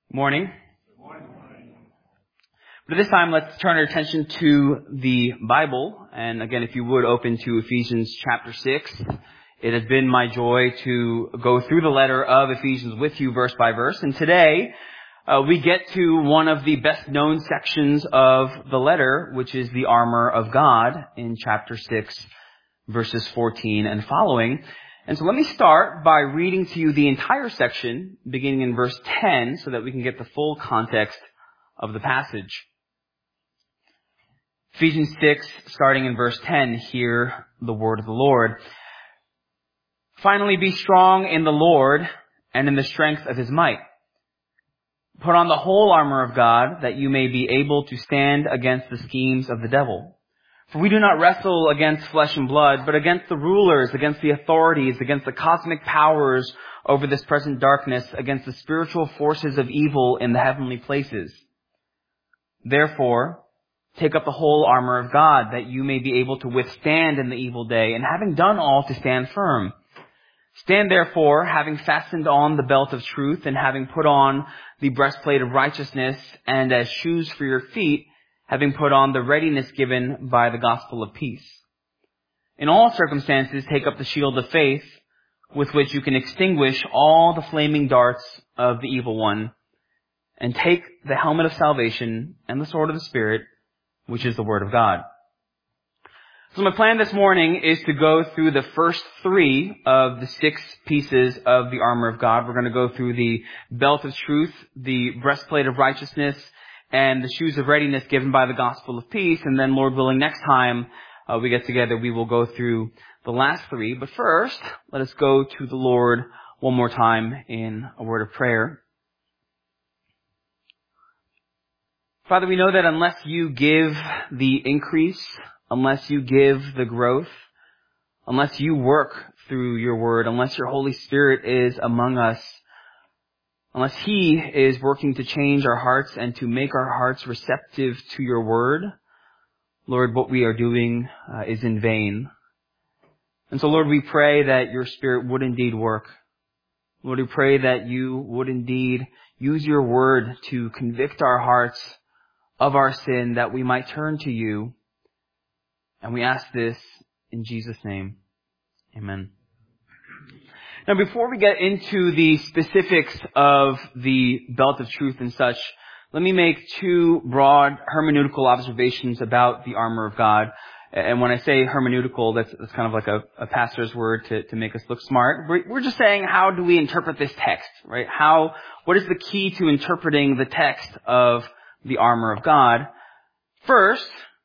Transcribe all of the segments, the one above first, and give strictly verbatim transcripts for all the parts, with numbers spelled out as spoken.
Morning. But this time, let's turn our attention to the Bible. And again, if you would open to Ephesians chapter six. It has been my joy to go through the letter of Ephesians with you verse by verse. And today, uh, we get to one of the best known sections of the letter, which is the armor of God in chapter six, verses fourteen and following. And so let me start by reading to you the entire section, beginning in verse ten, so that we can get the full context of the passage. Ephesians six, starting in verse ten, hear the word of the Lord. Finally, be strong in the Lord and in the strength of his might. Put on the whole armor of God, that you may be able to stand against the schemes of the devil. For we do not wrestle against flesh and blood, but against the rulers, against the authorities, against the cosmic powers over this present darkness, against the spiritual forces of evil in the heavenly places. Therefore, take up the whole armor of God, that you may be able to withstand in the evil day, and having done all, to stand firm. Stand therefore, having fastened on the belt of truth, and having put on the breastplate of righteousness, and as shoes for your feet, having put on the readiness given by the gospel of peace. In all circumstances, take up the shield of faith, with which you can extinguish all the flaming darts of the evil one, and take the helmet of salvation and the sword of the Spirit, which is the word of God. So my plan this morning is to go through the first three of the six pieces of the armor of God. We're going to go through the belt of truth, the breastplate of righteousness, and the shoes of readiness given by the gospel of peace. And then, Lord willing, next time uh, we get together, we will go through the last three. But first, let us go to the Lord one more time in a word of prayer. Father, we know that unless you give the increase, unless you give the growth, unless you work through your word, unless your Holy Spirit is among us, unless he is working to change our hearts and to make our hearts receptive to your word, Lord, what we are doing uh, is in vain. And so, Lord, we pray that your Spirit would indeed work. Lord, we pray that you would indeed use your word to convict our hearts of our sin, that we might turn to you. And we ask this in Jesus' name. Amen. Now, before we get into the specifics of the belt of truth and such, let me make two broad hermeneutical observations about the armor of God. And when I say hermeneutical, that's, that's kind of like a, a pastor's word to, to make us look smart. We're, we're just saying, how do we interpret this text, right? How, what is the key to interpreting the text of the armor of God? First,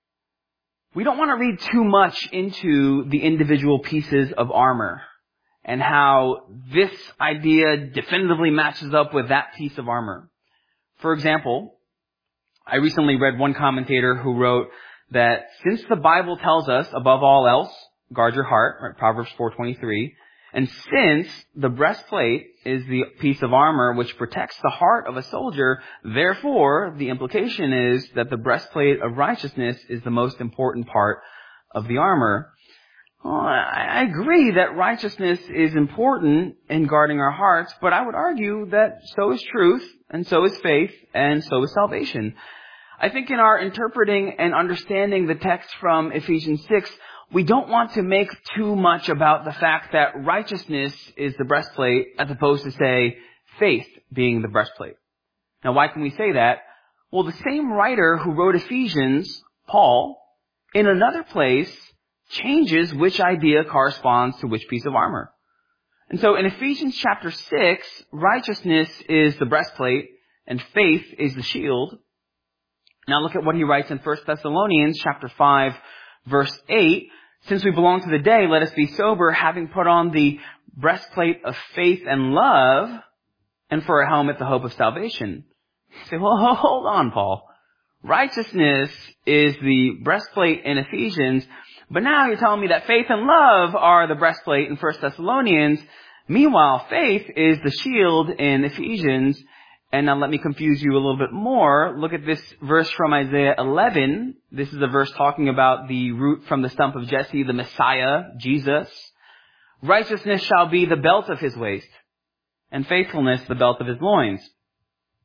we don't want to read too much into the individual pieces of armor and how this idea definitively matches up with that piece of armor. For example, I recently read one commentator who wrote that since the Bible tells us, above all else, guard your heart, right, Proverbs four twenty-three, and since the breastplate is the piece of armor which protects the heart of a soldier, therefore, the implication is that the breastplate of righteousness is the most important part of the armor. Well, I agree that righteousness is important in guarding our hearts, but I would argue that so is truth, and so is faith, and so is salvation. I think in our interpreting and understanding the text from Ephesians six, we don't want to make too much about the fact that righteousness is the breastplate as opposed to, say, faith being the breastplate. Now, why can we say that? Well, the same writer who wrote Ephesians, Paul, in another place, changes which idea corresponds to which piece of armor. And so in Ephesians chapter six, righteousness is the breastplate and faith is the shield. Now look at what he writes in First Thessalonians chapter five, verse eight. Since we belong to the day, let us be sober, having put on the breastplate of faith and love, and for a helmet the hope of salvation. You say, well, hold on, Paul. Righteousness is the breastplate in Ephesians, but now you're telling me that faith and love are the breastplate in First Thessalonians. Meanwhile, faith is the shield in Ephesians. And now let me confuse you a little bit more. Look at this verse from Isaiah eleven. This is a verse talking about the root from the stump of Jesse, the Messiah, Jesus. Righteousness shall be the belt of his waist, and faithfulness the belt of his loins.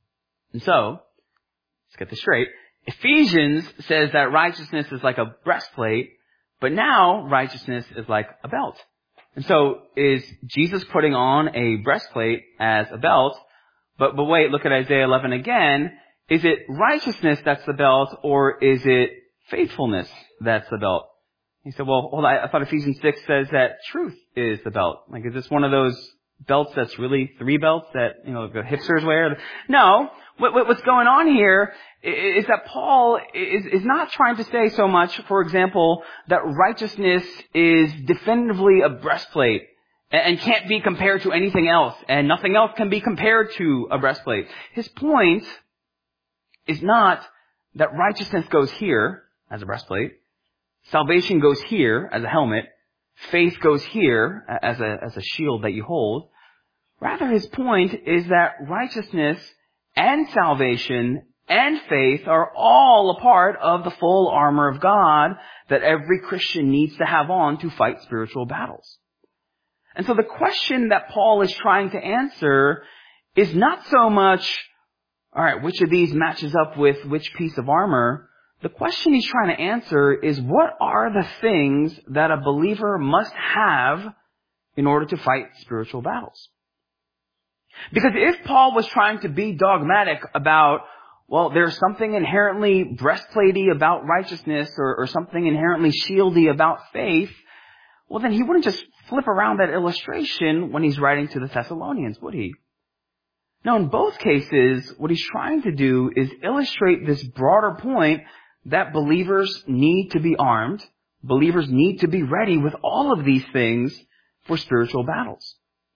And so, let's get this straight. Ephesians says that righteousness is like a breastplate, but now righteousness is like a belt. And so, is Jesus putting on a breastplate as a belt? But, but wait, look at Isaiah eleven again. Is it righteousness that's the belt, or is it faithfulness that's the belt? He said, well, hold on, I thought Ephesians six says that truth is the belt. Like, is this one of those belts that's really three belts that, you know, the hipsters wear? No. What, what, what's going on here is that Paul is, is not trying to say so much, for example, that righteousness is definitively a breastplate and can't be compared to anything else, and nothing else can be compared to a breastplate. His point is not that righteousness goes here as a breastplate, salvation goes here as a helmet, faith goes here as a, as a shield that you hold. Rather, his point is that righteousness and salvation and faith are all a part of the full armor of God that every Christian needs to have on to fight spiritual battles. And so the question that Paul is trying to answer is not so much, all right, which of these matches up with which piece of armor? The question he's trying to answer is, what are the things that a believer must have in order to fight spiritual battles? Because if Paul was trying to be dogmatic about, well, there's something inherently breastplatey about righteousness or, or something inherently shieldy about faith, well, then he wouldn't just flip around that illustration when he's writing to the Thessalonians, would he? No, in both cases, what he's trying to do is illustrate this broader point that believers need to be armed. Believers need to be ready with all of these things for spiritual battles.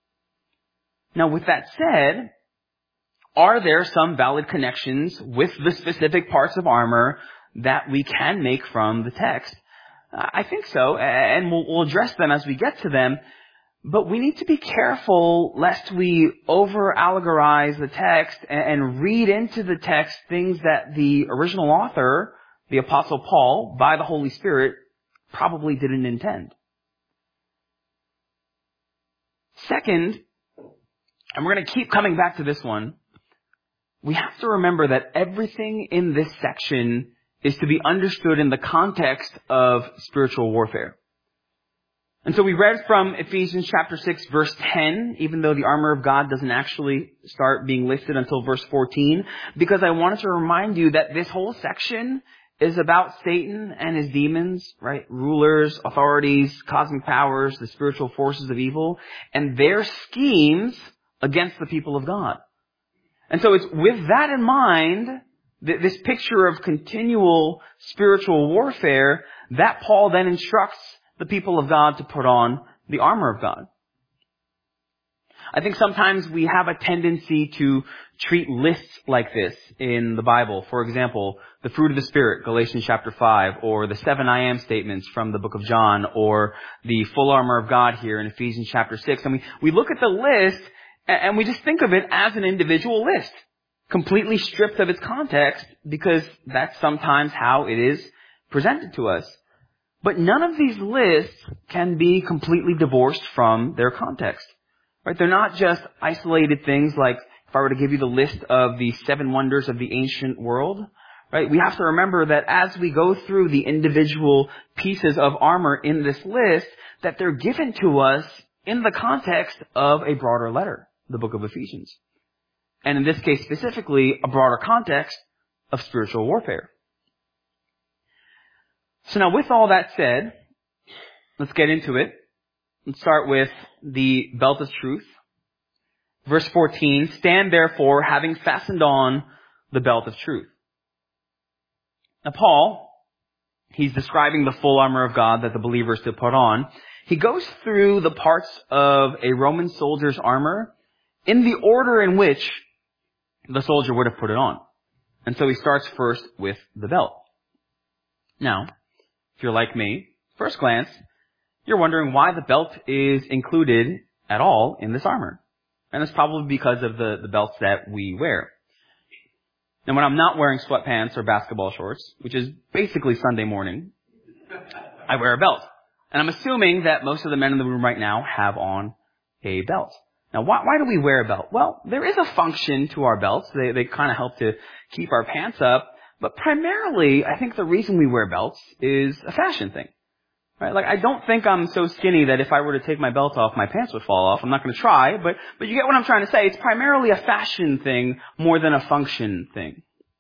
Now, with that said, are there some valid connections with the specific parts of armor that we can make from the text? I think so, and we'll, we'll address them as we get to them. But we need to be careful lest we over-allegorize the text and read into the text things that the original author, the Apostle Paul, by the Holy Spirit, probably didn't intend. Second, and we're going to keep coming back to this one, we have to remember that everything in this section is to be understood in the context of spiritual warfare. And so we read from Ephesians chapter six, verse ten, even though the armor of God doesn't actually start being listed until verse fourteen, because I wanted to remind you that this whole section is about Satan and his demons, right? Rulers, authorities, cosmic powers, the spiritual forces of evil, and their schemes against the people of God. And so it's with that in mind, this picture of continual spiritual warfare, that Paul then instructs the people of God to put on the armor of God. I think sometimes we have a tendency to treat lists like this in the Bible. For example, the fruit of the Spirit, Galatians chapter five, or the seven I am statements from the book of John, or the full armor of God here in Ephesians chapter six. And we, we look at the list and we just think of it as an individual list, completely stripped of its context, because that's sometimes how it is presented to us. But none of these lists can be completely divorced from their context. Right? They're not just isolated things like if I were to give you the list of the seven wonders of the ancient world. Right? We have to remember that as we go through the individual pieces of armor in this list, that they're given to us in the context of a broader letter, the book of Ephesians. And in this case specifically, a broader context of spiritual warfare. So now with all that said, let's get into it. Let's start with the belt of truth. Verse fourteen, stand therefore having fastened on the belt of truth. Now Paul, he's describing the full armor of God that the believer is to put on. He goes through the parts of a Roman soldier's armor in the order in which the soldier would have put it on. And so he starts first with the belt. Now, if you're like me, first glance, you're wondering why the belt is included at all in this armor. And it's probably because of the, the belts that we wear. Now, when I'm not wearing sweatpants or basketball shorts, which is basically Sunday morning, I wear a belt. And I'm assuming that most of the men in the room right now have on a belt. Now, why, why do we wear a belt? Well, there is a function to our belts. They, they kind of help to keep our pants up. But primarily, I think the reason we wear belts is a fashion thing. Right? Like, I don't think I'm so skinny that if I were to take my belt off, my pants would fall off. I'm not going to try, but, but you get what I'm trying to say. It's primarily a fashion thing more than a function thing.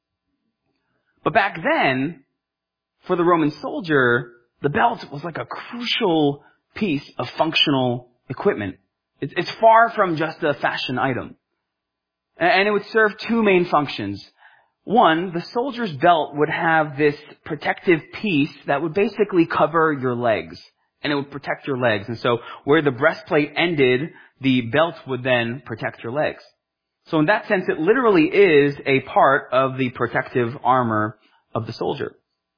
But back then, for the Roman soldier, the belt was like a crucial piece of functional equipment. It's, it's far from just a fashion item. And it would serve two main functions. One, the soldier's belt would have this protective piece that would basically cover your legs. And it would protect your legs. And so where the breastplate ended, the belt would then protect your legs. So in that sense, it literally is a part of the protective armor of the soldier.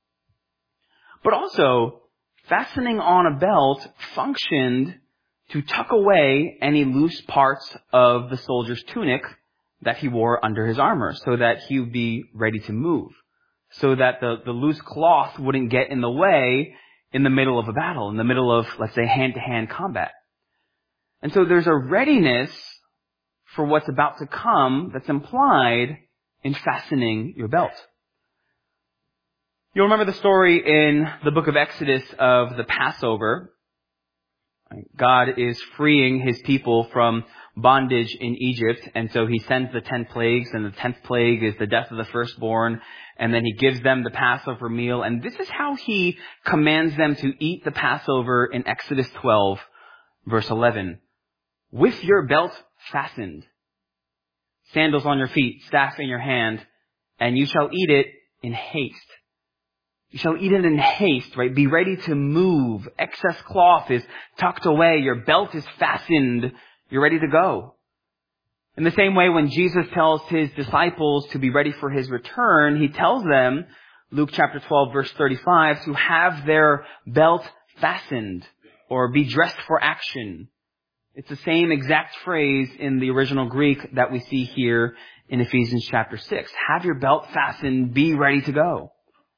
But also, fastening on a belt functioned to tuck away any loose parts of the soldier's tunic that he wore under his armor so that he would be ready to move, so that the, the loose cloth wouldn't get in the way in the middle of a battle, in the middle of, let's say, hand-to-hand combat. And so there's a readiness for what's about to come that's implied in fastening your belt. You'll remember the story in the book of Exodus of the Passover. God is freeing his people from bondage in Egypt, and so he sends the ten plagues, and the tenth plague is the death of the firstborn, and then he gives them the Passover meal, and this is how he commands them to eat the Passover in Exodus twelve, verse eleven. With your belt fastened, sandals on your feet, staff in your hand, and you shall eat it in haste. You shall eat it in haste, right? Be ready to move. Excess cloth is tucked away. Your belt is fastened. You're ready to go. In the same way, when Jesus tells his disciples to be ready for his return, he tells them, Luke chapter twelve, verse thirty-five, to have their belt fastened or be dressed for action. It's the same exact phrase in the original Greek that we see here in Ephesians chapter six. Have your belt fastened. Be ready to go.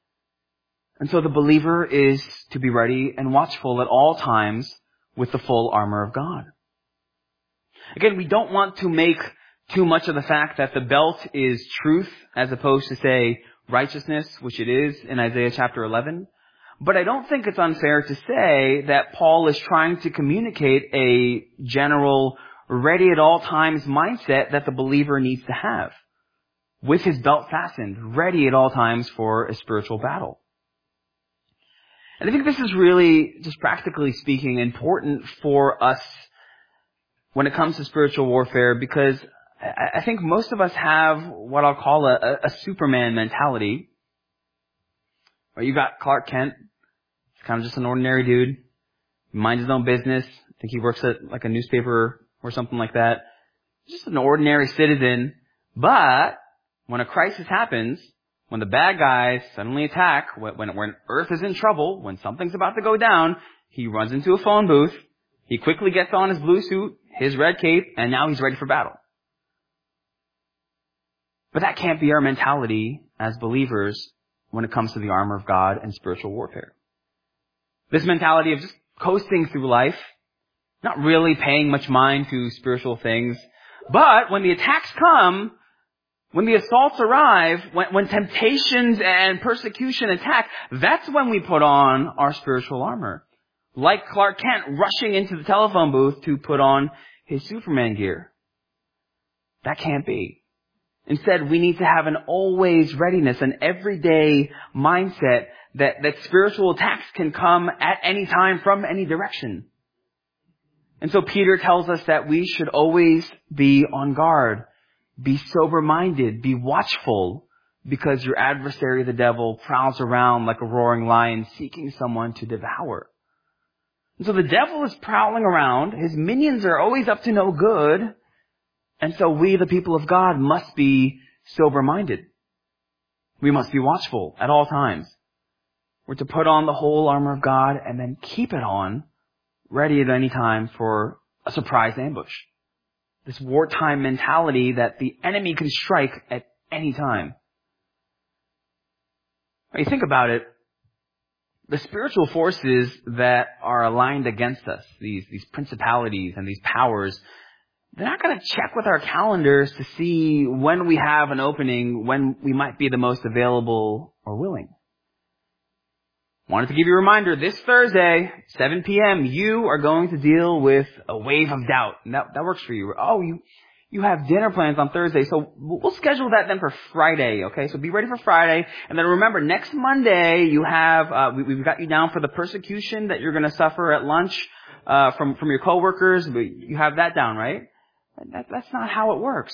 And so the believer is to be ready and watchful at all times with the full armor of God. Again, we don't want to make too much of the fact that the belt is truth as opposed to, say, righteousness, which it is in Isaiah chapter eleven. But I don't think it's unfair to say that Paul is trying to communicate a general ready at all times mindset that the believer needs to have, with his belt fastened, ready at all times for a spiritual battle. And I think this is really, just practically speaking, important for us when it comes to spiritual warfare, because I think most of us have what I'll call a, a Superman mentality. Or you got Clark Kent. He's kind of just an ordinary dude. He minds his own business. I think he works at like a newspaper or something like that. Just an ordinary citizen. But when a crisis happens, when the bad guys suddenly attack, when, when Earth is in trouble, when something's about to go down, he runs into a phone booth. He quickly gets on his blue suit, his red cape, and now he's ready for battle. But that can't be our mentality as believers when it comes to the armor of God and spiritual warfare. This mentality of just coasting through life, not really paying much mind to spiritual things, but when the attacks come, when the assaults arrive, when, when temptations and persecution attack, that's when we put on our spiritual armor. Like Clark Kent rushing into the telephone booth to put on his Superman gear. That can't be. Instead, we need to have an always readiness, an everyday mindset that, that spiritual attacks can come at any time from any direction. And so Peter tells us that we should always be on guard. Be sober-minded, be watchful, because your adversary, the devil, prowls around like a roaring lion seeking someone to devour. And so the devil is prowling around. His minions are always up to no good. And so we, the people of God, must be sober-minded. We must be watchful at all times. We're to put on the whole armor of God and then keep it on, ready at any time for a surprise ambush. This wartime mentality that the enemy can strike at any time. When you think about it, the spiritual forces that are aligned against us, these, these principalities and these powers, they're not going to check with our calendars to see when we have an opening, when we might be the most available or willing. Wanted to give you a reminder, this Thursday, seven p.m., you are going to deal with a wave of doubt. And that, that works for you. Oh, you, you have dinner plans on Thursday, so we'll schedule that then for Friday, okay? So be ready for Friday. And then remember, next Monday, you have, uh, we, we've got you down for the persecution that you're going to suffer at lunch, uh, from, from your coworkers. You have that down, right? That, that's not how it works.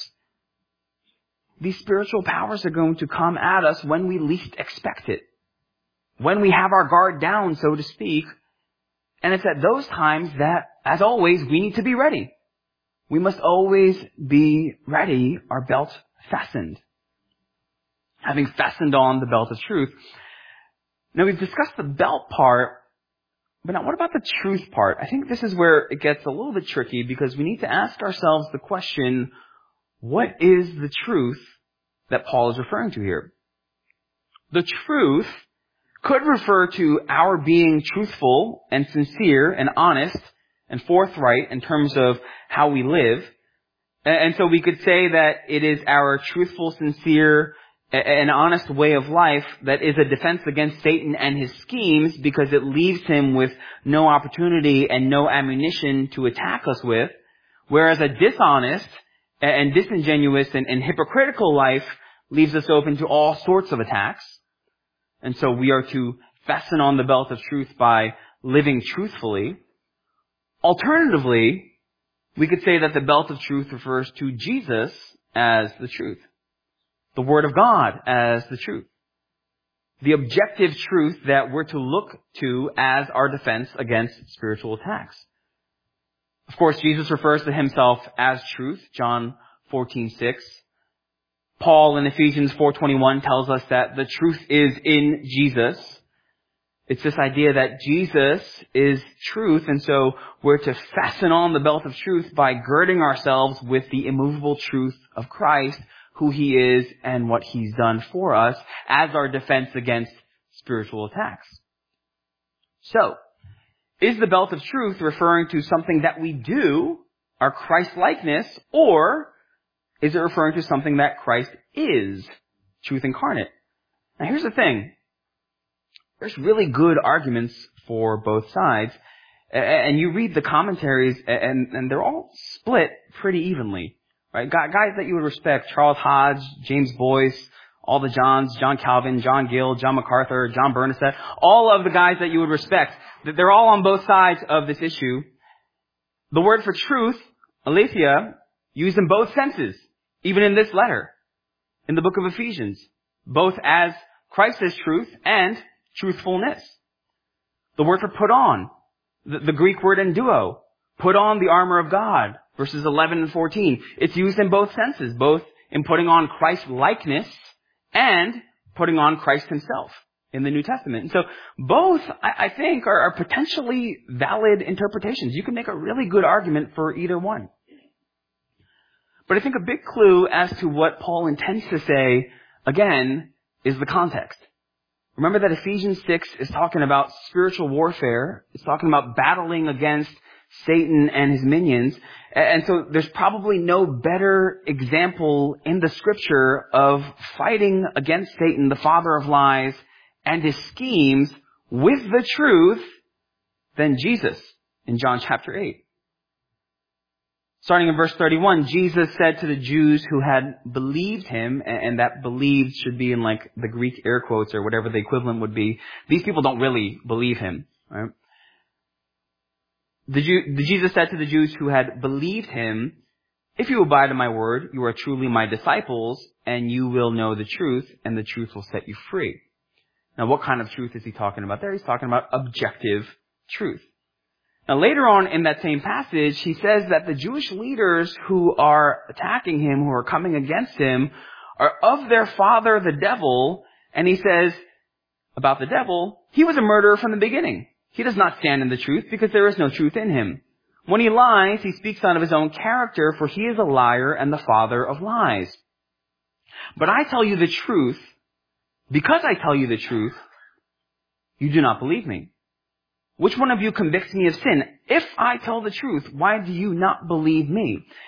These spiritual powers are going to come at us when we least expect it. When we have our guard down, so to speak. And it's at those times that, as always, we need to be ready. We must always be ready, our belt fastened. Having fastened on the belt of truth. Now, we've discussed the belt part, but now what about the truth part? I think this is where it gets a little bit tricky, because we need to ask ourselves the question, what is the truth that Paul is referring to here? The truth could refer to our being truthful and sincere and honest and forthright in terms of how we live. And so we could say that it is our truthful, sincere, and honest way of life that is a defense against Satan and his schemes, because it leaves him with no opportunity and no ammunition to attack us with. Whereas a dishonest and disingenuous and, and hypocritical life leaves us open to all sorts of attacks. And so we are to fasten on the belt of truth by living truthfully. Alternatively, we could say that the belt of truth refers to Jesus as the truth. The Word of God as the truth. The objective truth that we're to look to as our defense against spiritual attacks. Of course, Jesus refers to himself as truth, John fourteen six. Paul in Ephesians four twenty-one tells us that the truth is in Jesus. It's this idea that Jesus is truth, and so we're to fasten on the belt of truth by girding ourselves with the immovable truth of Christ, who He is and what He's done for us as our defense against spiritual attacks. So, is the belt of truth referring to something that we do, our Christ-likeness, or is it referring to something that Christ is, truth incarnate? Now here's the thing. There's really good arguments for both sides. And you read the commentaries and, and they're all split pretty evenly. Right? Guys that you would respect, Charles Hodge, James Boyce, all the Johns, John Calvin, John Gill, John MacArthur, John Bernadette, all of the guys that you would respect, they're all on both sides of this issue. The word for truth, aletheia, used in both senses, even in this letter, in the book of Ephesians, both as Christ is truth and truthfulness. The word for put on, the, the Greek word enduo, put on the armor of God, verses eleven and fourteen. It's used in both senses, both in putting on Christ's likeness and putting on Christ himself in the New Testament. And so both, I, I think, are, are potentially valid interpretations. You can make a really good argument for either one. But I think a big clue as to what Paul intends to say, again, is the context. Remember that Ephesians six is talking about spiritual warfare. It's talking about battling against Satan and his minions. And so there's probably no better example in the scripture of fighting against Satan, the father of lies, and his schemes with the truth than Jesus in John chapter eight. Starting in verse thirty-one, Jesus said to the Jews who had believed him, and that believed should be in like the Greek air quotes or whatever the equivalent would be. These people don't really believe him, right? The, Jew, the Jesus said to the Jews who had believed him, if you abide in my word, you are truly my disciples, and you will know the truth, and the truth will set you free. Now, what kind of truth is he talking about there? He's talking about objective truth. Now, later on in that same passage, he says that the Jewish leaders who are attacking him, who are coming against him, are of their father, the devil. And he says about the devil, he was a murderer from the beginning. He does not stand in the truth because there is no truth in him. When he lies, he speaks out of his own character, for he is a liar and the father of lies. But I tell you the truth, because I tell you the truth, you do not believe me. Which one of you convicts me of sin? If I tell the truth, why do you not believe me?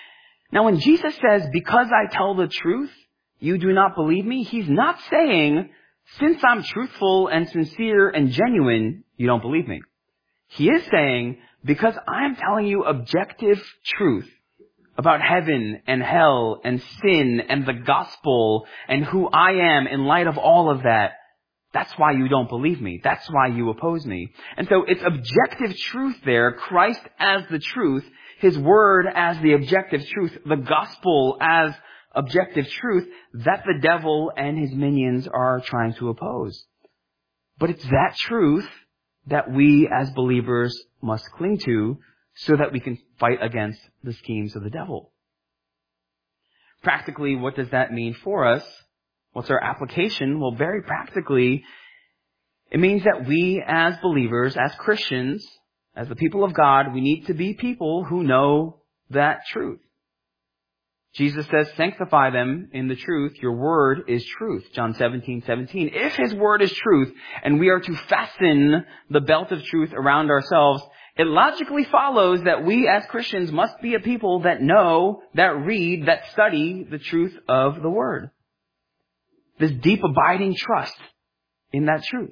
Now when Jesus says, because I tell the truth, you do not believe me, he's not saying, since I'm truthful and sincere and genuine, you don't believe me. He is saying, because I'm telling you objective truth about heaven and hell and sin and the gospel and who I am in light of all of that, that's why you don't believe me. That's why you oppose me. And so it's objective truth there, Christ as the truth, his word as the objective truth, the gospel as objective truth that the devil and his minions are trying to oppose. But it's that truth that we as believers must cling to so that we can fight against the schemes of the devil. Practically, what does that mean for us? What's our application? Well, very practically, it means that we as believers, as Christians, as the people of God, we need to be people who know that truth. Jesus says, sanctify them in the truth. Your word is truth. John seventeen seventeen. If his word is truth and we are to fasten the belt of truth around ourselves, it logically follows that we as Christians must be a people that know, that read, that study the truth of the word. This deep abiding trust in that truth.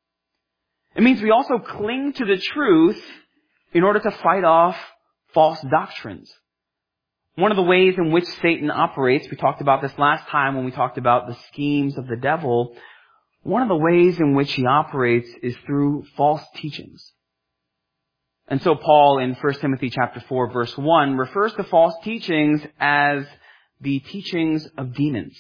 It means we also cling to the truth in order to fight off false doctrines. One of the ways in which Satan operates, we talked about this last time when we talked about the schemes of the devil. One of the ways in which he operates is through false teachings. And so Paul in First Timothy chapter four verse one refers to false teachings as the teachings of demons.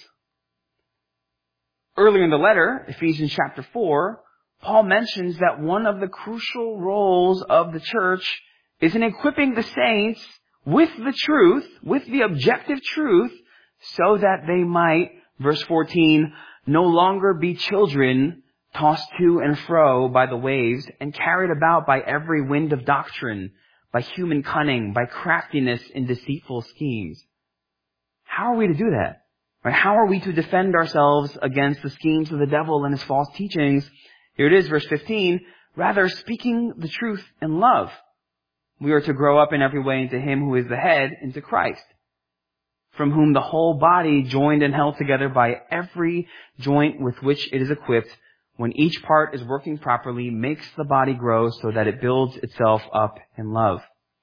Earlier in the letter, Ephesians chapter four, Paul mentions that one of the crucial roles of the church is in equipping the saints with the truth, with the objective truth, so that they might, verse fourteen, no longer be children tossed to and fro by the waves and carried about by every wind of doctrine, by human cunning, by craftiness in deceitful schemes. How are we to do that? Right? How are we to defend ourselves against the schemes of the devil and his false teachings? Here it is, verse fifteen, rather speaking the truth in love. We are to grow up in every way into him who is the head, into Christ, from whom the whole body, joined and held together by every joint with which it is equipped, when each part is working properly, makes the body grow so that it builds itself up in love.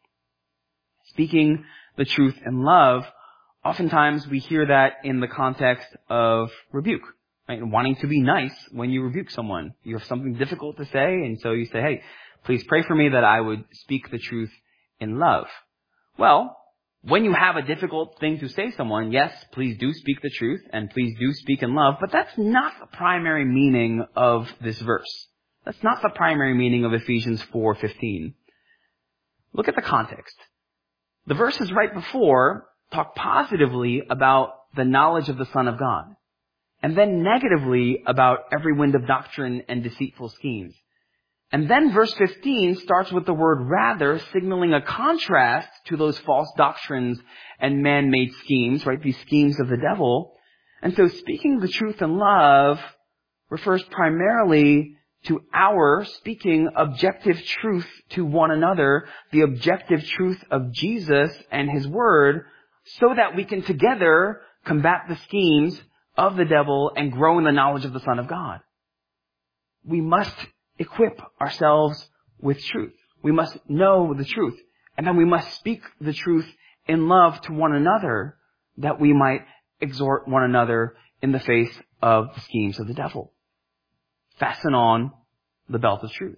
Speaking the truth in love, oftentimes we hear that in the context of rebuke. Right? Wanting to be nice when you rebuke someone. You have something difficult to say, and so you say, hey, please pray for me that I would speak the truth in love. Well, when you have a difficult thing to say to someone, yes, please do speak the truth and please do speak in love, but that's not the primary meaning of this verse. That's not the primary meaning of Ephesians four fifteen. Look at the context. The verses right before talk positively about the knowledge of the Son of God, and then negatively about every wind of doctrine and deceitful schemes. And then verse fifteen starts with the word rather, signaling a contrast to those false doctrines and man-made schemes, right? These schemes of the devil. And so speaking the truth in love refers primarily to our speaking objective truth to one another, the objective truth of Jesus and his word, so that we can together combat the schemes of the devil and grow in the knowledge of the Son of God. We must equip ourselves with truth. We must know the truth. And then we must speak the truth in love to one another, that we might exhort one another in the face of the schemes of the devil. Fasten on the belt of truth.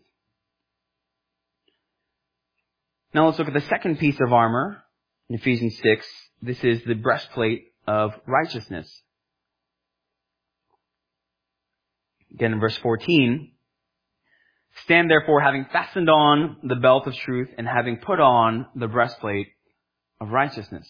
Now let's look at the second piece of armor in Ephesians six. This is the breastplate of righteousness. Again in verse fourteen, stand therefore having fastened on the belt of truth and having put on the breastplate of righteousness.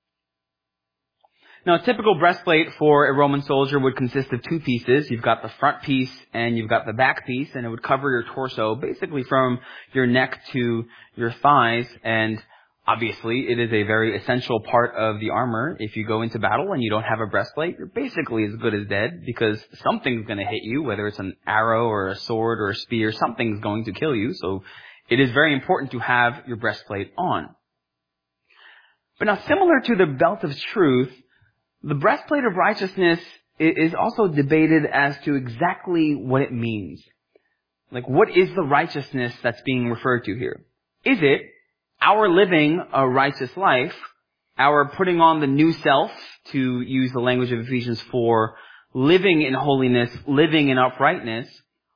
Now a typical breastplate for a Roman soldier would consist of two pieces. You've got the front piece and you've got the back piece, and it would cover your torso basically from your neck to your thighs. And obviously, it is a very essential part of the armor. If you go into battle and you don't have a breastplate, you're basically as good as dead, because something's going to hit you, whether it's an arrow or a sword or a spear, something's going to kill you. So it is very important to have your breastplate on. But now, similar to the belt of truth, the breastplate of righteousness is also debated as to exactly what it means. Like, what is the righteousness that's being referred to here? Is it our living a righteous life, our putting on the new self, to use the language of Ephesians four, living in holiness, living in uprightness,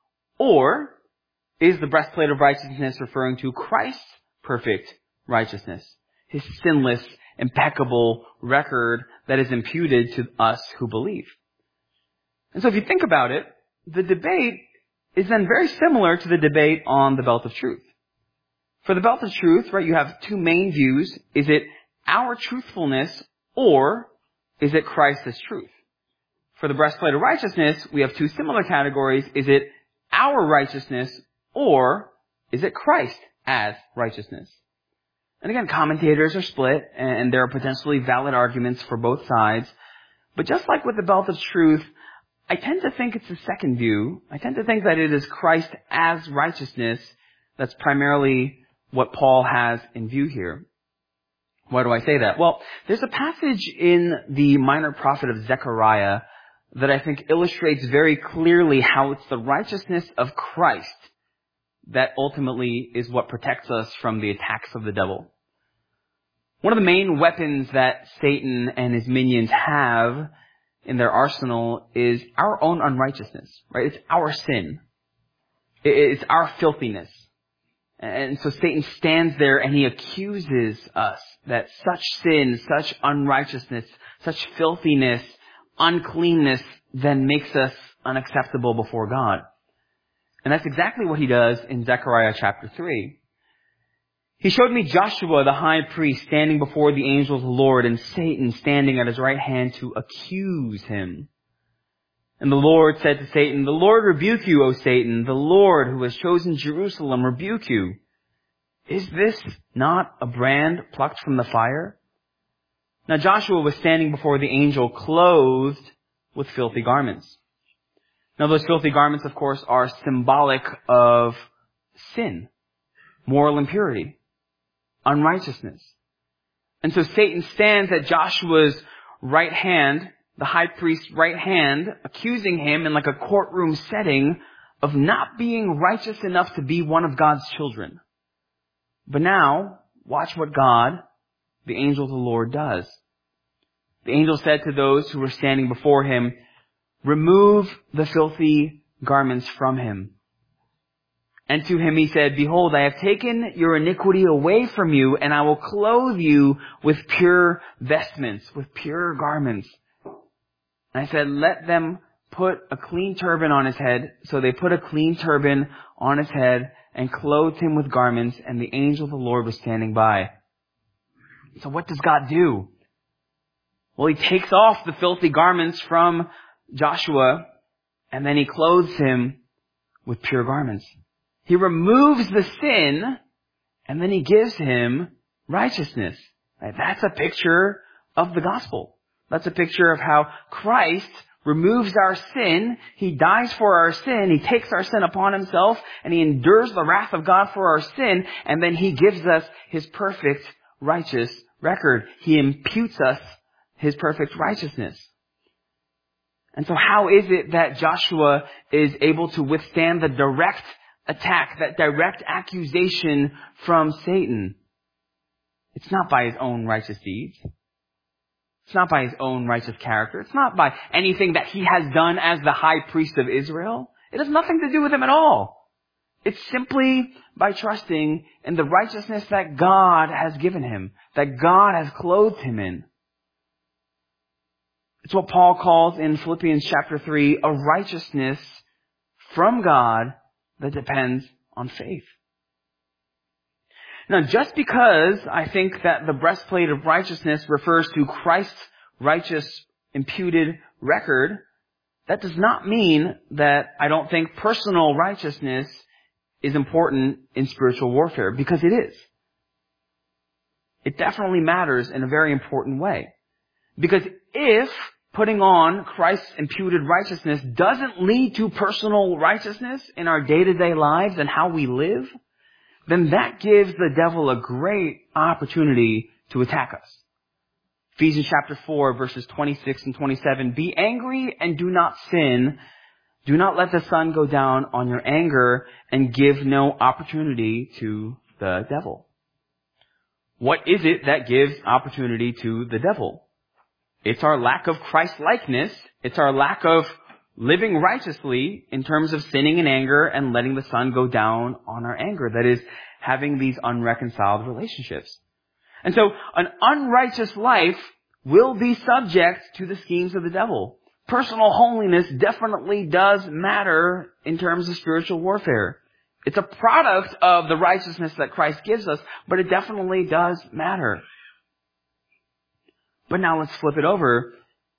or is the breastplate of righteousness referring to Christ's perfect righteousness, his sinless, impeccable record that is imputed to us who believe? And so if you think about it, the debate is then very similar to the debate on the belt of truth. For the belt of truth, right, you have two main views. Is it our truthfulness, or is it Christ's truth? For the breastplate of righteousness, we have two similar categories. Is it our righteousness, or is it Christ as righteousness? And again, commentators are split, and there are potentially valid arguments for both sides. But just like with the belt of truth, I tend to think it's the second view. I tend to think that it is Christ as righteousness that's primarily what Paul has in view here. Why do I say that? Well, there's a passage in the minor prophet of Zechariah that I think illustrates very clearly how it's the righteousness of Christ that ultimately is what protects us from the attacks of the devil. One of the main weapons that Satan and his minions have in their arsenal is our own unrighteousness, right? It's our sin. It's our filthiness. And so Satan stands there and he accuses us that such sin, such unrighteousness, such filthiness, uncleanness then makes us unacceptable before God. And that's exactly what he does in Zechariah chapter three. He showed me Joshua, the high priest, standing before the angel of the Lord, and Satan standing at his right hand to accuse him. And the Lord said to Satan, "The Lord rebuke you, O Satan. The Lord who has chosen Jerusalem rebuke you. Is this not a brand plucked from the fire?" Now Joshua was standing before the angel, clothed with filthy garments. Now those filthy garments, of course, are symbolic of sin, moral impurity, unrighteousness. And so Satan stands at Joshua's right hand, the high priest's right hand, accusing him in like a courtroom setting of not being righteous enough to be one of God's children. But now, watch what God, the angel of the Lord, does. The angel said to those who were standing before him, "Remove the filthy garments from him." And to him he said, "Behold, I have taken your iniquity away from you, and I will clothe you with pure vestments," with pure garments. And I said, "Let them put a clean turban on his head." So they put a clean turban on his head and clothed him with garments, and the angel of the Lord was standing by. So what does God do? Well, he takes off the filthy garments from Joshua, and then he clothes him with pure garments. He removes the sin, and then he gives him righteousness. That's a picture of the gospel. That's a picture of how Christ removes our sin. He dies for our sin. He takes our sin upon himself, and he endures the wrath of God for our sin, and then he gives us his perfect righteous record. He imputes us his perfect righteousness. And so how is it that Joshua is able to withstand the direct attack, that direct accusation from Satan? It's not by his own righteous deeds. It's not by his own righteous character. It's not by anything that he has done as the high priest of Israel. It has nothing to do with him at all. It's simply by trusting in the righteousness that God has given him, that God has clothed him in. It's what Paul calls in Philippians chapter three, a righteousness from God that depends on faith. Now, just because I think that the breastplate of righteousness refers to Christ's righteous imputed record, that does not mean that I don't think personal righteousness is important in spiritual warfare, because it is. It definitely matters in a very important way. Because if putting on Christ's imputed righteousness doesn't lead to personal righteousness in our day-to-day lives and how we live, then that gives the devil a great opportunity to attack us. Ephesians chapter four, verses twenty-six and twenty-seven. Be angry and do not sin. Do not let the sun go down on your anger, and give no opportunity to the devil. What is it that gives opportunity to the devil? It's our lack of Christ-likeness. It's our lack of living righteously in terms of sinning in anger and letting the sun go down on our anger. That is, having these unreconciled relationships. And so, an unrighteous life will be subject to the schemes of the devil. Personal holiness definitely does matter in terms of spiritual warfare. It's a product of the righteousness that Christ gives us, but it definitely does matter. But now let's flip it over.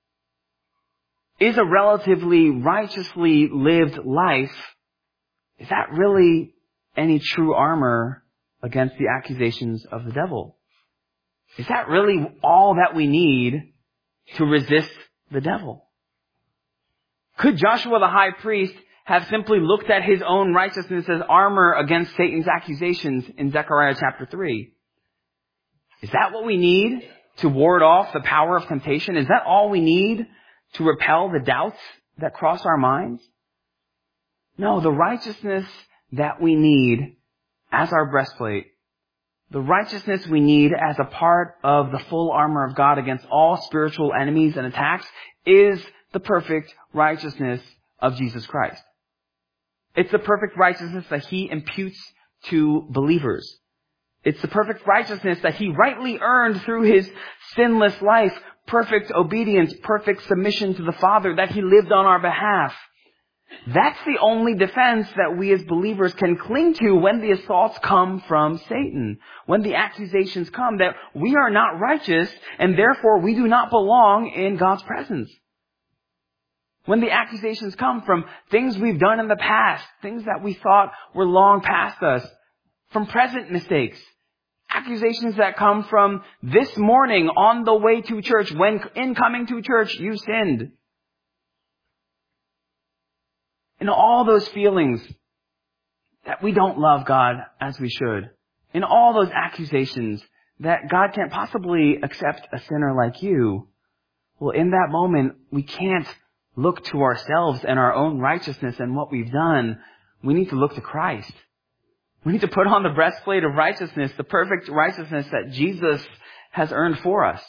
Is a relatively righteously lived life, is that really any true armor against the accusations of the devil? Is that really all that we need to resist the devil? Could Joshua the high priest have simply looked at his own righteousness as armor against Satan's accusations in Zechariah chapter three? Is that what we need to ward off the power of temptation? Is that all we need to repel the doubts that cross our minds? No, the righteousness that we need as our breastplate, the righteousness we need as a part of the full armor of God against all spiritual enemies and attacks, is the perfect righteousness of Jesus Christ. It's the perfect righteousness that He imputes to believers. It's the perfect righteousness that He rightly earned through His sinless life, perfect obedience, perfect submission to the Father, that He lived on our behalf. That's the only defense that we as believers can cling to when the assaults come from Satan. When the accusations come that we are not righteous and therefore we do not belong in God's presence. When the accusations come from things we've done in the past, things that we thought were long past us, from present mistakes, accusations that come from this morning on the way to church, when in coming to church you sinned. In all those feelings that we don't love God as we should, in all those accusations that God can't possibly accept a sinner like you, well, in that moment, we can't look to ourselves and our own righteousness and what we've done. We need to look to Christ. We need to put on the breastplate of righteousness, the perfect righteousness that Jesus has earned for us.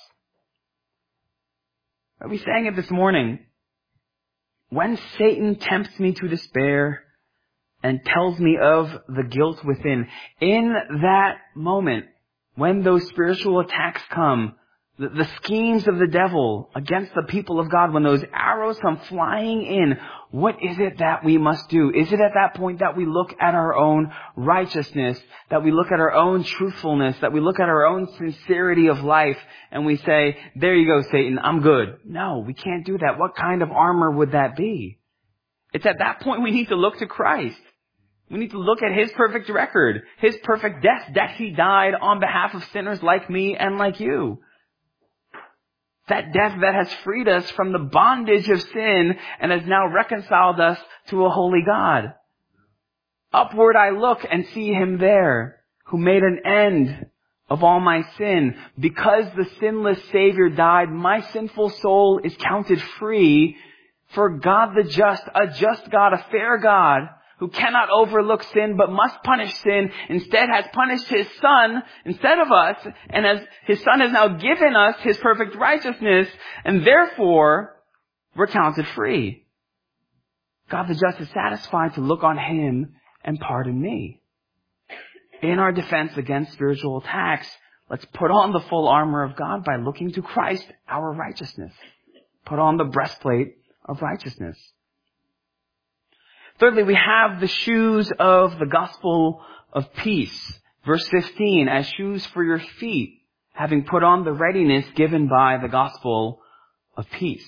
We sang it this morning. When Satan tempts me to despair and tells me of the guilt within, in that moment, when those spiritual attacks come, the, the schemes of the devil against the people of God, when those arrows come flying in, what is it that we must do? Is it at that point that we look at our own righteousness, that we look at our own truthfulness, that we look at our own sincerity of life, and we say, there you go, Satan, I'm good? No, we can't do that. What kind of armor would that be? It's at that point we need to look to Christ. We need to look at His perfect record, His perfect death, that He died on behalf of sinners like me and like you. That death that has freed us from the bondage of sin and has now reconciled us to a holy God. Upward I look and see Him there, who made an end of all my sin. Because the sinless Savior died, my sinful soul is counted free. For God the just, a just God, a fair God, who cannot overlook sin but must punish sin, instead has punished His Son instead of us, and as His Son has now given us His perfect righteousness, and therefore we're counted free. God the just is satisfied to look on Him and pardon me. In our defense against spiritual attacks, let's put on the full armor of God by looking to Christ, our righteousness. Put on the breastplate of righteousness. Thirdly, we have the shoes of the gospel of peace. Verse fifteen, as shoes for your feet, having put on the readiness given by the gospel of peace.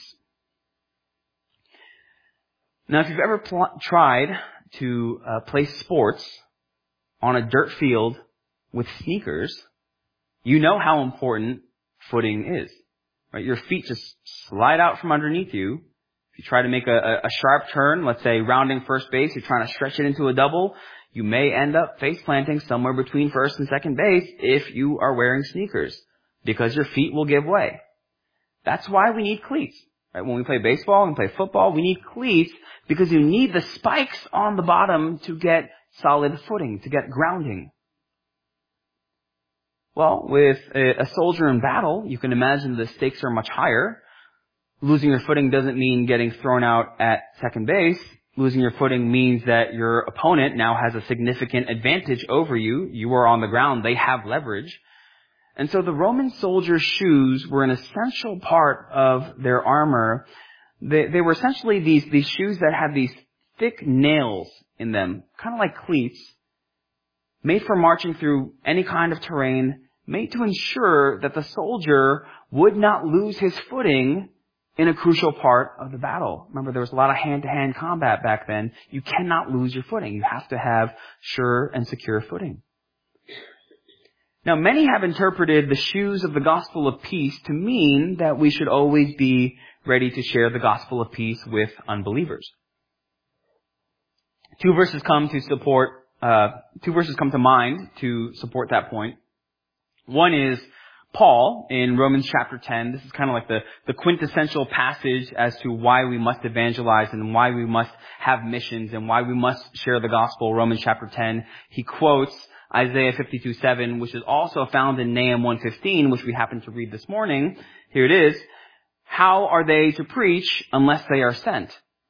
Now, if you've ever pl- tried to uh, play sports on a dirt field with sneakers, you know how important footing is. Right? Your feet just slide out from underneath you. If you try to make a, a sharp turn, let's say rounding first base, you're trying to stretch it into a double, you may end up face planting somewhere between first and second base if you are wearing sneakers, because your feet will give way. That's why we need cleats. Right? When we play baseball and play football, we need cleats because you need the spikes on the bottom to get solid footing, to get grounding. Well, with a, a soldier in battle, you can imagine the stakes are much higher. Losing your footing doesn't mean getting thrown out at second base. Losing your footing means that your opponent now has a significant advantage over you. You are on the ground. They have leverage. And so the Roman soldiers' shoes were an essential part of their armor. They, they were essentially these, these shoes that had these thick nails in them, kind of like cleats, made for marching through any kind of terrain, made to ensure that the soldier would not lose his footing in a crucial part of the battle. Remember, there was a lot of hand-to-hand combat back then. You cannot lose your footing. You have to have sure and secure footing. Now, many have interpreted the shoes of the gospel of peace to mean that we should always be ready to share the gospel of peace with unbelievers. Two verses come to support, uh, two verses come to mind to support that point. One is Paul in Romans chapter ten. This is kind of like the, the quintessential passage as to why we must evangelize and why we must have missions and why we must share the gospel. Romans chapter ten. He quotes Isaiah fifty-two seven, which is also found in Nahum one fifteen, which we happen to read this morning. Here it is. How are they to preach unless they are sent?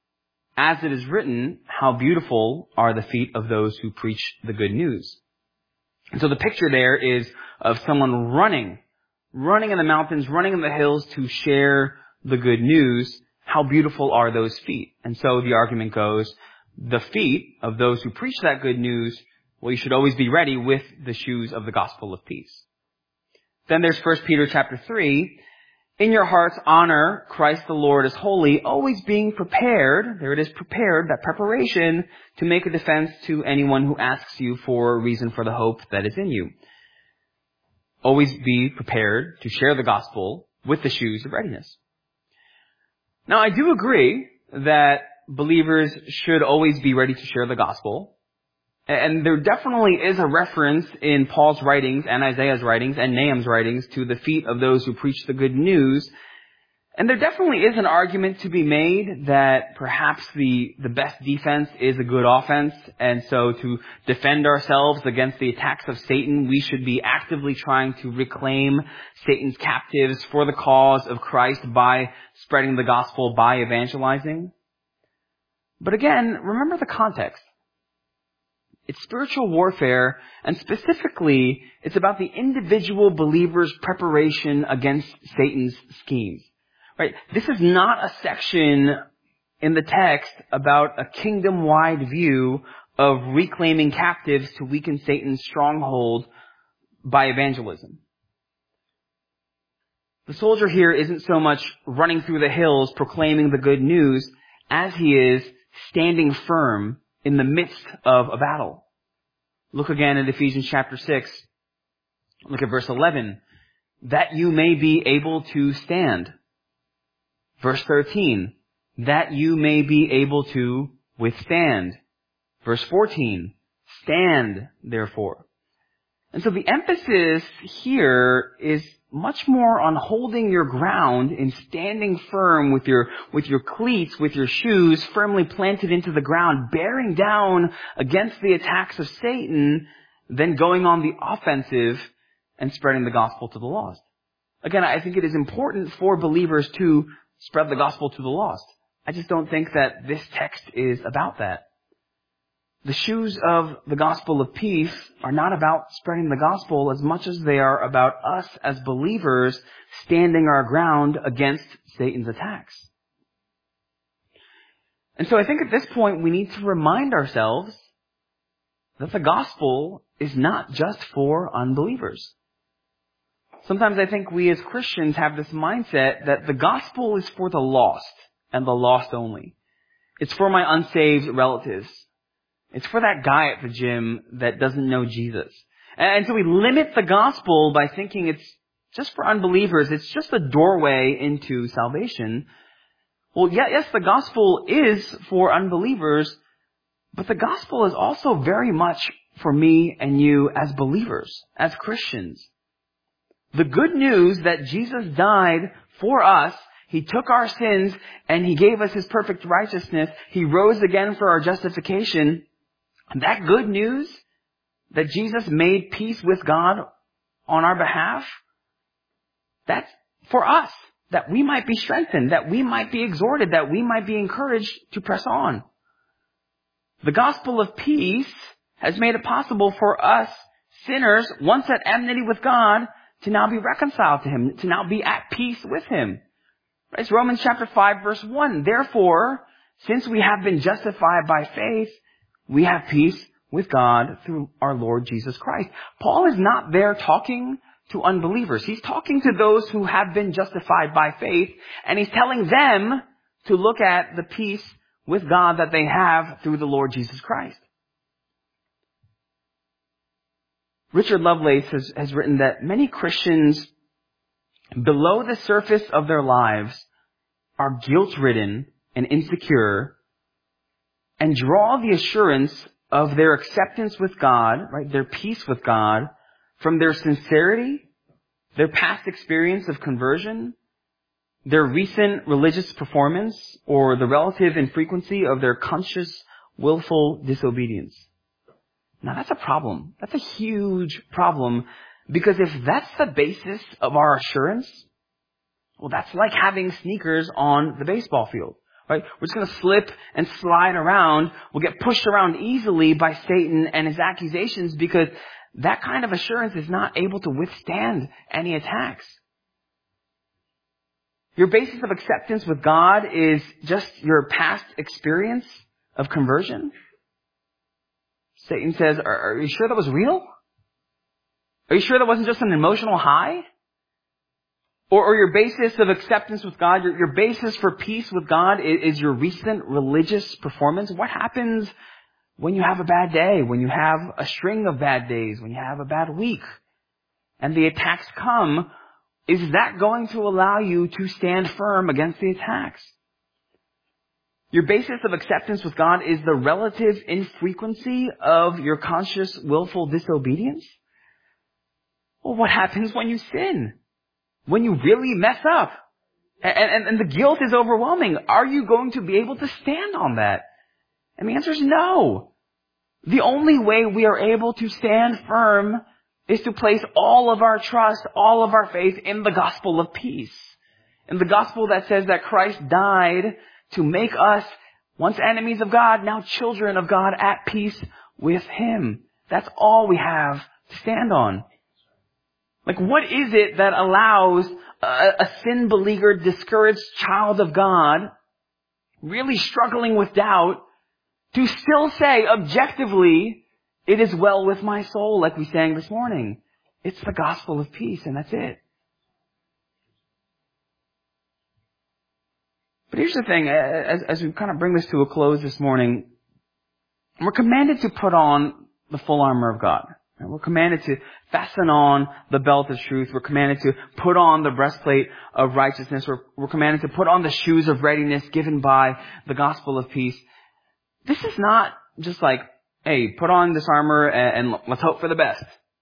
As it is written, how beautiful are the feet of those who preach the good news. And so the picture there is of someone running, running in the mountains, running in the hills to share the good news. How beautiful are those feet? And so the argument goes, the feet of those who preach that good news, well, you should always be ready with the shoes of the gospel of peace. Then there's First Peter chapter three. In your hearts, honor Christ the Lord as holy, always being prepared, there it is, prepared, that preparation, to make a defense to anyone who asks you for a reason for the hope that is in you. Always be prepared to share the gospel with the shoes of readiness. Now, I do agree that believers should always be ready to share the gospel. And there definitely is a reference in Paul's writings and Isaiah's writings and Nahum's writings to the feet of those who preach the good news. And there definitely is an argument to be made that perhaps the, the best defense is a good offense. And so to defend ourselves against the attacks of Satan, we should be actively trying to reclaim Satan's captives for the cause of Christ by spreading the gospel, by evangelizing. But again, remember the context. It's spiritual warfare, and specifically, it's about the individual believer's preparation against Satan's schemes. Right? This is not a section in the text about a kingdom-wide view of reclaiming captives to weaken Satan's stronghold by evangelism. The soldier here isn't so much running through the hills proclaiming the good news as he is standing firm in the midst of a battle. Look again at Ephesians chapter six. Look at verse eleven. That you may be able to stand. Verse thirteen. That you may be able to withstand. Verse fourteen. Stand, therefore. And so the emphasis here is much more on holding your ground and standing firm with your, with your cleats, with your shoes firmly planted into the ground, bearing down against the attacks of Satan, than going on the offensive and spreading the gospel to the lost. Again, I think it is important for believers to spread the gospel to the lost. I just don't think that this text is about that. The shoes of the gospel of peace are not about spreading the gospel as much as they are about us as believers standing our ground against Satan's attacks. And so I think at this point we need to remind ourselves that the gospel is not just for unbelievers. Sometimes I think we as Christians have this mindset that the gospel is for the lost and the lost only. It's for my unsaved relatives. It's for that guy at the gym that doesn't know Jesus. And so we limit the gospel by thinking it's just for unbelievers. It's just a doorway into salvation. Well, yeah, yes, the gospel is for unbelievers, but the gospel is also very much for me and you as believers, as Christians. The good news that Jesus died for us. He took our sins and He gave us His perfect righteousness. He rose again for our justification. And that good news that Jesus made peace with God on our behalf, that's for us, that we might be strengthened, that we might be exhorted, that we might be encouraged to press on. The gospel of peace has made it possible for us sinners, once at enmity with God, to now be reconciled to Him, to now be at peace with Him. It's Romans chapter five, verse one. Therefore, since we have been justified by faith, we have peace with God through our Lord Jesus Christ. Paul is not there talking to unbelievers. He's talking to those who have been justified by faith, and he's telling them to look at the peace with God that they have through the Lord Jesus Christ. Richard Lovelace has, has written that many Christians below the surface of their lives are guilt-ridden and insecure and draw the assurance of their acceptance with God, right, their peace with God, from their sincerity, their past experience of conversion, their recent religious performance, or the relative infrequency of their conscious, willful disobedience. Now that's a problem. That's a huge problem, because if that's the basis of our assurance, well, that's like having sneakers on the baseball field, right? We're just going to slip and slide around. We'll get pushed around easily by Satan and his accusations, because that kind of assurance is not able to withstand any attacks. Your basis of acceptance with God is just your past experience of conversion. Satan says, are, are you sure that was real? Are you sure that wasn't just an emotional high? Or, or your basis of acceptance with God, your, your basis for peace with God is, is your recent religious performance? What happens when you have a bad day, when you have a string of bad days, when you have a bad week, and the attacks come? Is that going to allow you to stand firm against the attacks? Your basis of acceptance with God is the relative infrequency of your conscious, willful disobedience? Well, what happens when you sin? When you really mess up? And, and, and the guilt is overwhelming. Are you going to be able to stand on that? And the answer is no. The only way we are able to stand firm is to place all of our trust, all of our faith in the gospel of peace. In the gospel that says that Christ died to make us, once enemies of God, now children of God, at peace with Him. That's all we have to stand on. Like, what is it that allows a, a sin-beleaguered, discouraged child of God, really struggling with doubt, to still say objectively, it is well with my soul, like we sang this morning? It's the gospel of peace, and that's it. But here's the thing, as, as we kind of bring this to a close this morning, we're commanded to put on the full armor of God. We're commanded to fasten on the belt of truth. We're commanded to put on the breastplate of righteousness. We're, we're commanded to put on the shoes of readiness given by the gospel of peace. This is not just like, hey, put on this armor and, and let's hope for the best.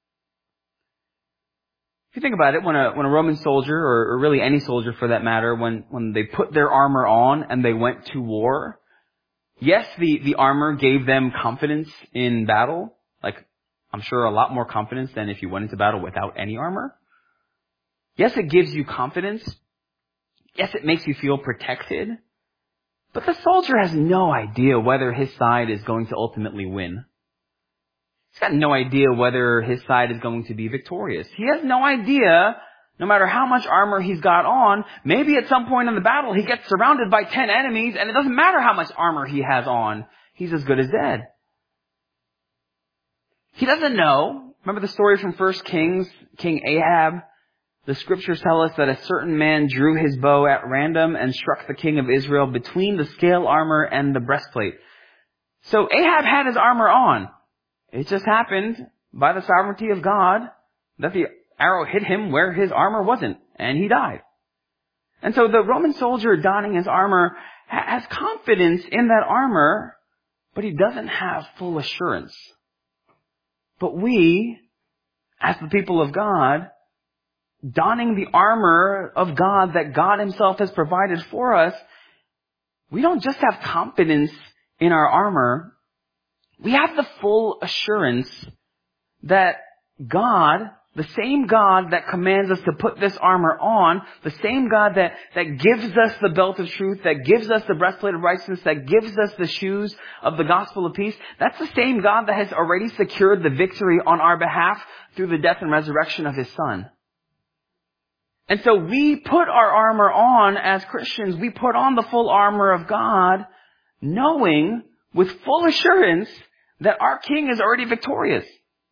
If you think about it, when a when a Roman soldier, or, or really any soldier for that matter, when, when they put their armor on and they went to war, yes, the, the armor gave them confidence in battle. Like, I'm sure a lot more confidence than if you went into battle without any armor. Yes, it gives you confidence. Yes, it makes you feel protected. But the soldier has no idea whether his side is going to ultimately win. He's got no idea whether his side is going to be victorious. He has no idea, no matter how much armor he's got on, maybe at some point in the battle he gets surrounded by ten enemies, and it doesn't matter how much armor he has on. He's as good as dead. He doesn't know. Remember the story from First Kings, King Ahab? The scriptures tell us that a certain man drew his bow at random and struck the king of Israel between the scale armor and the breastplate. So Ahab had his armor on. It just happened, by the sovereignty of God, that the arrow hit him where his armor wasn't, and he died. And so the Roman soldier donning his armor has confidence in that armor, but he doesn't have full assurance. But we, as the people of God, donning the armor of God that God himself has provided for us, we don't just have confidence in our armor. We have the full assurance that God, the same God that commands us to put this armor on, the same God that, that gives us the belt of truth, that gives us the breastplate of righteousness, that gives us the shoes of the gospel of peace, that's the same God that has already secured the victory on our behalf through the death and resurrection of his Son. And so we put our armor on as Christians. We put on the full armor of God, knowing with full assurance that our King is already victorious.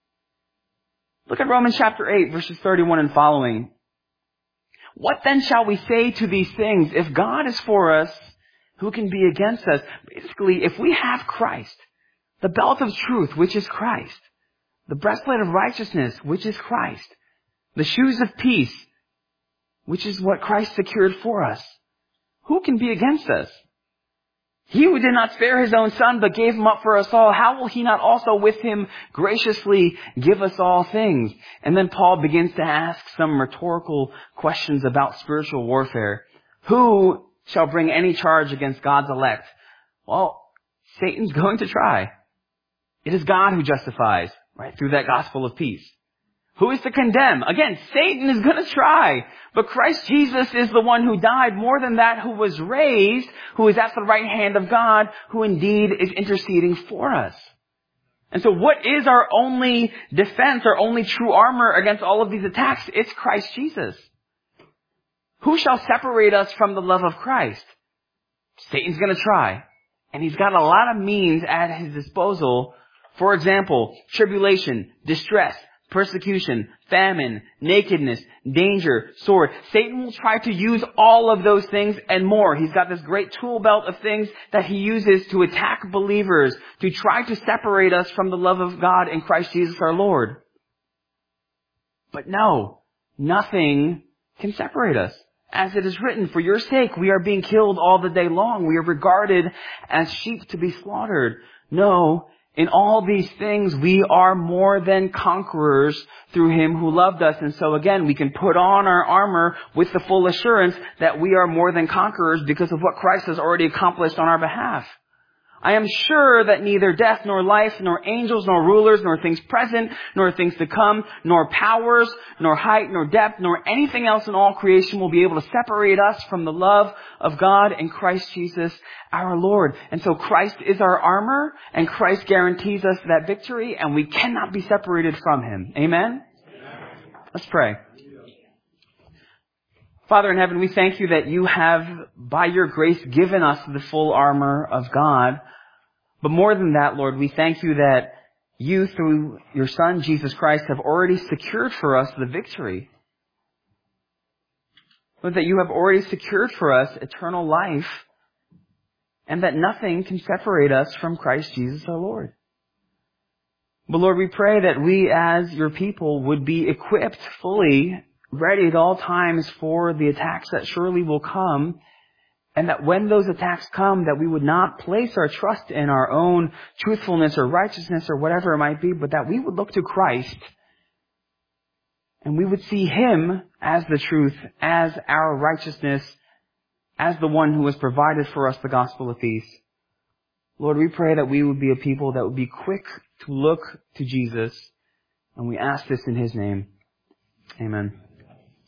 Look at Romans chapter eight, verses thirty-one and following. What then shall we say to these things? If God is for us, who can be against us? Basically, if we have Christ, the belt of truth, which is Christ, the breastplate of righteousness, which is Christ, the shoes of peace, which is what Christ secured for us, who can be against us? He who did not spare his own Son, but gave him up for us all, how will he not also with him graciously give us all things? And then Paul begins to ask some rhetorical questions about spiritual warfare. Who shall bring any charge against God's elect? Well, Satan's going to try. It is God who justifies, right, through that gospel of peace. Who is to condemn? Again, Satan is going to try. But Christ Jesus is the one who died. More than that, who was raised, who is at the right hand of God, who indeed is interceding for us. And so what is our only defense, our only true armor against all of these attacks? It's Christ Jesus. Who shall separate us from the love of Christ? Satan's going to try. And he's got a lot of means at his disposal. For example, tribulation, distress, persecution, famine, nakedness, danger, sword. Satan will try to use all of those things and more. He's got this great tool belt of things that he uses to attack believers, to try to separate us from the love of God in Christ Jesus our Lord. But no, nothing can separate us. As it is written, for your sake we are being killed all the day long. We are regarded as sheep to be slaughtered. No, in all these things, we are more than conquerors through him who loved us. And so again, we can put on our armor with the full assurance that we are more than conquerors because of what Christ has already accomplished on our behalf. I am sure that neither death nor life, nor angels, nor rulers, nor things present, nor things to come, nor powers, nor height, nor depth, nor anything else in all creation will be able to separate us from the love of God in Christ Jesus our Lord. And so Christ is our armor, and Christ guarantees us that victory, and we cannot be separated from him. Amen? Amen. Let's pray. Father in heaven, we thank you that you have, by your grace, given us the full armor of God. But more than that, Lord, we thank you that you, through your Son, Jesus Christ, have already secured for us the victory. Lord, that you have already secured for us eternal life, and that nothing can separate us from Christ Jesus our Lord. But Lord, we pray that we as your people would be equipped fully, ready at all times for the attacks that surely will come, and that when those attacks come, that we would not place our trust in our own truthfulness or righteousness or whatever it might be, but that we would look to Christ, and we would see him as the truth, as our righteousness, as the one who has provided for us the gospel of peace. Lord, we pray that we would be a people that would be quick to look to Jesus, and we ask this in his name. Amen.